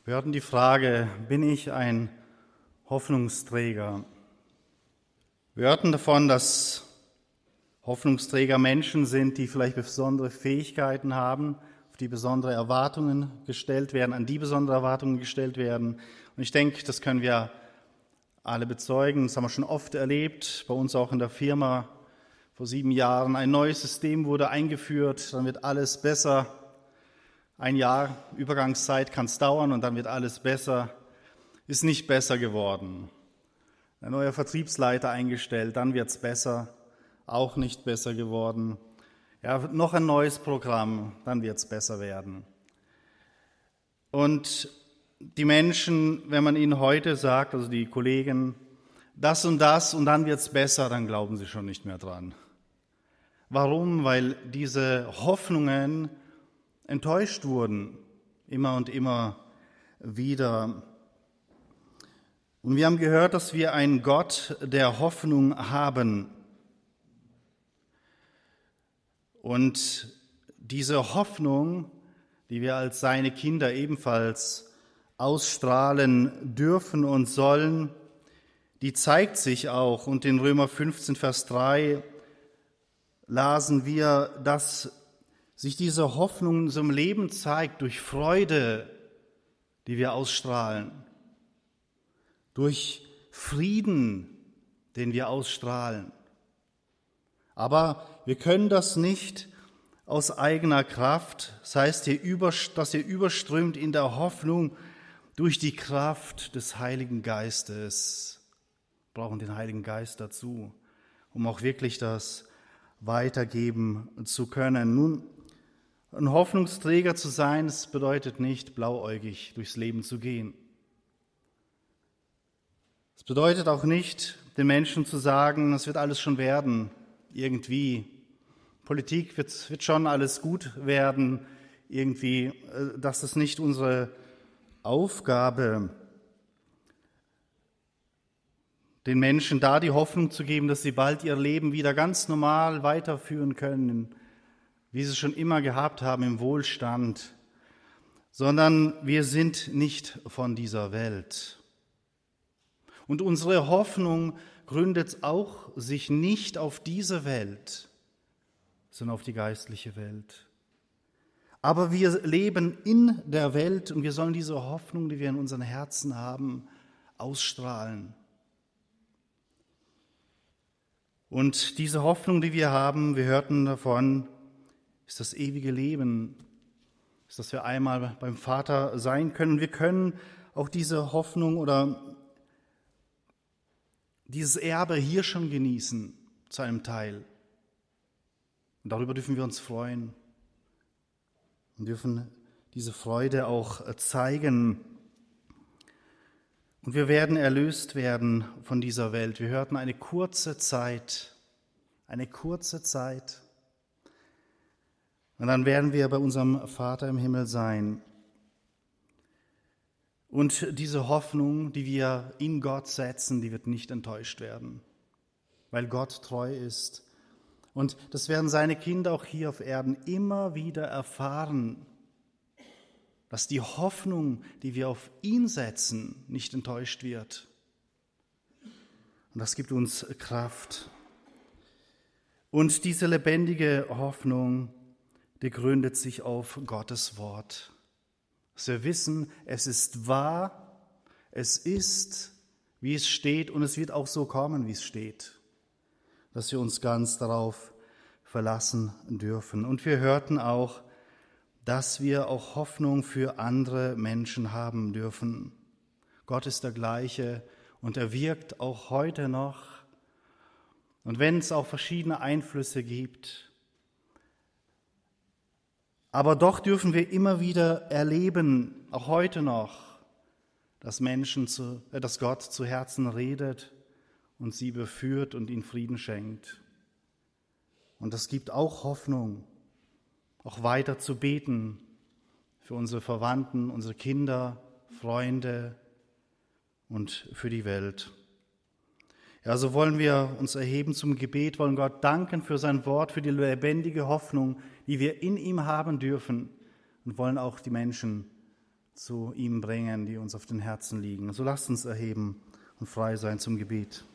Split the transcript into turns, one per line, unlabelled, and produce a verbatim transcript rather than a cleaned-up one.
Wir hatten die Frage, bin ich ein Hoffnungsträger? Wir hörten davon, dass Hoffnungsträger Menschen sind, die vielleicht besondere Fähigkeiten haben, auf die besondere Erwartungen gestellt werden, an die besondere Erwartungen gestellt werden. Und ich denke, das können wir alle bezeugen. Das haben wir schon oft erlebt, bei uns auch in der Firma. Vor sieben Jahren ein neues System wurde eingeführt, dann wird alles besser. Ein Jahr Übergangszeit kann es dauern und dann wird alles besser. Ist nicht besser geworden. Ein neuer Vertriebsleiter eingestellt, dann wird es besser. Auch nicht besser geworden. Ja, noch ein neues Programm, dann wird es besser werden. Und die Menschen, wenn man ihnen heute sagt, also die Kollegen, das und das und dann wird es besser, dann glauben sie schon nicht mehr dran. Warum? Weil diese Hoffnungen enttäuscht wurden, immer und immer wieder. Und wir haben gehört, dass wir einen Gott der Hoffnung haben. Und diese Hoffnung, die wir als seine Kinder ebenfalls ausstrahlen dürfen und sollen, die zeigt sich auch. Und in Römer fünfzehn, Vers drei lasen wir, dass sich diese Hoffnung in unserem Leben zeigt durch Freude, die wir ausstrahlen, durch Frieden, den wir ausstrahlen. Aber wir können das nicht aus eigener Kraft, das heißt, dass ihr überströmt in der Hoffnung durch die Kraft des Heiligen Geistes. Wir brauchen den Heiligen Geist dazu, um auch wirklich das weitergeben zu können. Nun, ein Hoffnungsträger zu sein, das bedeutet nicht, blauäugig durchs Leben zu gehen. Es bedeutet auch nicht, den Menschen zu sagen, es wird alles schon werden, irgendwie. Politik wird, wird schon alles gut werden, irgendwie. Das ist nicht unsere Aufgabe, den Menschen da die Hoffnung zu geben, dass sie bald ihr Leben wieder ganz normal weiterführen können, wie sie es schon immer gehabt haben im Wohlstand, sondern wir sind nicht von dieser Welt. Und unsere Hoffnung gründet auch sich nicht auf diese Welt, sondern auf die geistliche Welt. Aber wir leben in der Welt und wir sollen diese Hoffnung, die wir in unseren Herzen haben, ausstrahlen. Und diese Hoffnung, die wir haben, wir hörten davon, ist das ewige Leben, ist, dass wir einmal beim Vater sein können. Wir können auch diese Hoffnung oder dieses Erbe hier schon genießen, zu einem Teil. Und darüber dürfen wir uns freuen und dürfen diese Freude auch zeigen. Und wir werden erlöst werden von dieser Welt. Wir hörten eine kurze Zeit, eine kurze Zeit. Und dann werden wir bei unserem Vater im Himmel sein. Und diese Hoffnung, die wir in Gott setzen, die wird nicht enttäuscht werden, weil Gott treu ist. Und das werden seine Kinder auch hier auf Erden immer wieder erfahren, dass die Hoffnung, die wir auf ihn setzen, nicht enttäuscht wird. Und das gibt uns Kraft. Und diese lebendige Hoffnung, die gründet sich auf Gottes Wort. Dass wir wissen, es ist wahr, es ist, wie es steht, und es wird auch so kommen, wie es steht. Dass wir uns ganz darauf verlassen dürfen. Und wir hörten auch, dass wir auch Hoffnung für andere Menschen haben dürfen. Gott ist der gleiche und er wirkt auch heute noch. Und wenn es auch verschiedene Einflüsse gibt, aber doch dürfen wir immer wieder erleben, auch heute noch, dass Menschen, zu, äh, dass Gott zu Herzen redet und sie beführt und ihnen Frieden schenkt. Und das gibt auch Hoffnung, auch weiter zu beten für unsere Verwandten, unsere Kinder, Freunde und für die Welt. Ja, so wollen wir uns erheben zum Gebet, wollen Gott danken für sein Wort, für die lebendige Hoffnung, die wir in ihm haben dürfen und wollen auch die Menschen zu ihm bringen, die uns auf den Herzen liegen. So lasst uns erheben und frei sein zum Gebet.